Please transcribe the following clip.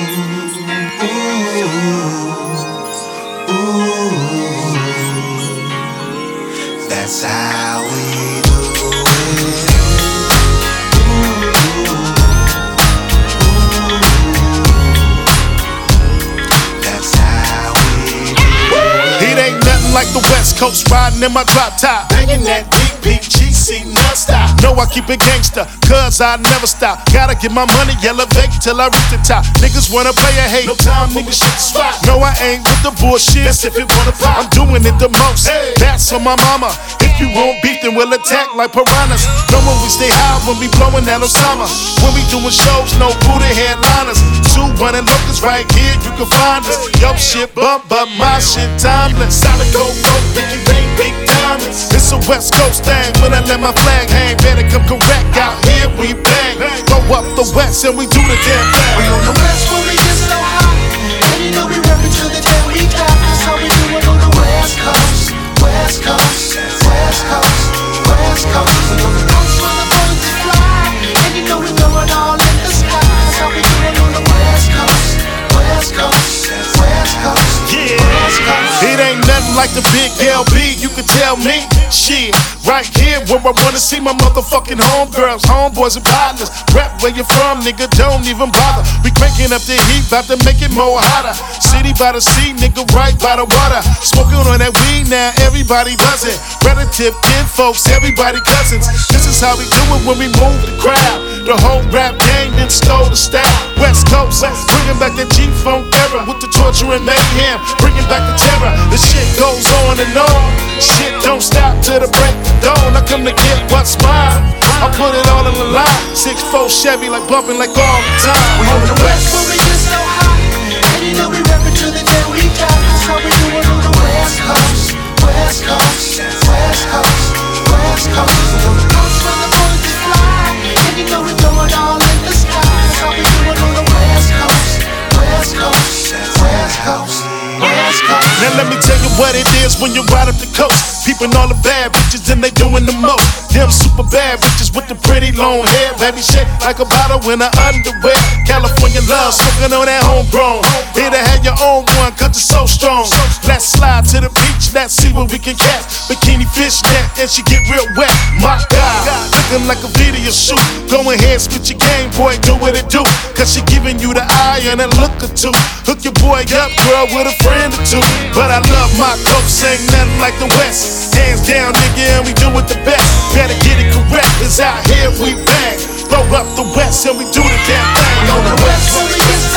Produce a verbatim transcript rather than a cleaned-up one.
That's how we do it. That's how we do it. It ain't nothing like the West Coast riding in my drop top, Banging that deep beat G C non-stop. know I keep it gangsta, cause I never stop. Gotta get my money, elevate till I reach the top. Niggas wanna play a hate, No time, nigga, shit the spot. no, I ain't with the bullshit. That's if it wanna pop. I'm doing it the most, Hey. that's on my mama. If you won't beat, then we'll attack like piranhas. Know when we stay high, when we blowing that Osama. When we doing shows, no booty headliners. Two running locals right here, you can find us. Yo shit bump, but my shit timeless. Solid gold, gold, Ricky Ray, big diamonds. It's a West Coast thing, when I let my flag hang. Better come correct, out here we bang. Go up the West and we do the damn thing. We on the West where we get so high, and you know we reppin' till the day we die. That's how we do it on the West Coast, West Coast, West Coast, West Coast. We on the coast where the birds fly, and you know we throw it all in the sky. That's how we do it on the West Coast, West Coast, West Coast, Yeah, West Coast. it ain't nothing like the big L B, you can tell me. Shit, right here where I wanna see my motherfucking homegirls, homeboys and partners. Rap where you from, nigga, don't even bother. We cranking up the heat, bout to make it more hotter. City by the sea, nigga, right by the water. Smoking on that weed now, everybody does it. Relative, kin folks, everybody cousins. This is how we do it when we move the crowd. The whole rap game then stole the style. West Coast, bringing back the G-Funk era with the torture and mayhem, bringing back the terror. The shit goes on and on. Shit don't stop till the break of dawn. I come to get what's mine. I put it all in the line. six four Chevy, like bumping like all the time. We on the West where we get so high, and you know we reppin' till the day we die. That's how we do it on the West Coast, West Coast, West Coast, West Coast. We on the coast where the birds fly, and you know we throw it all in the sky. That's how we do it on the West Coast, West Coast, West Coast, West Coast. Now let me tell you what it is when you ride up the coast. Peeping all the bad bitches and they doing the most. Them super bad bitches with the pretty long hair. Baby shake like a bottle in her underwear. California love, smoking on that homegrown. Here to have your own one, cause it's so strong. Let's slide to the beach, let's see what we can catch. Bikini fishnet, and she get real wet. My God, looking like a video shoot. Go ahead, spit your game, boy, do what it do. Cause she giving you the eye and a look or two. Hook your boy up, girl, with a friend or two. But I love my coast, ain't nothing like the West. Hands down, nigga, and we do it the best. Better get it correct, cause out here we bang. Blow up the West and we do the damn thing. On the West where we get